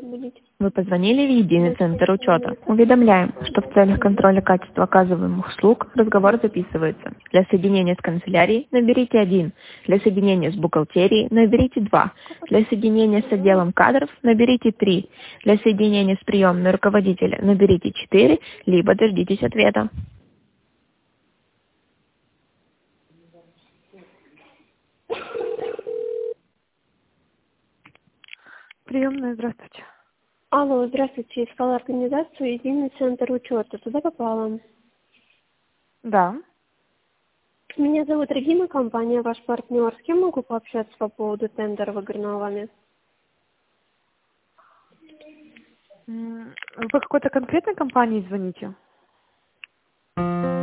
будете. Вы позвонили в единый центр учета. Уведомляем, что в целях контроля качества оказываемых услуг разговор записывается. Для соединения с канцелярией наберите 1. Для соединения с бухгалтерией наберите 2. Для соединения с отделом кадров наберите 3. Для соединения с приемной руководителя наберите 4, либо дождитесь ответа. Приемная, здравствуйте. Алло, здравствуйте. Искала организацию «Единый центр учета». Туда попала. Да. Меня зовут Регина, компания «Ваш партнер». С кем могу пообщаться по поводу тендера, выигранного вами? Вы по какой-то конкретной компании звоните?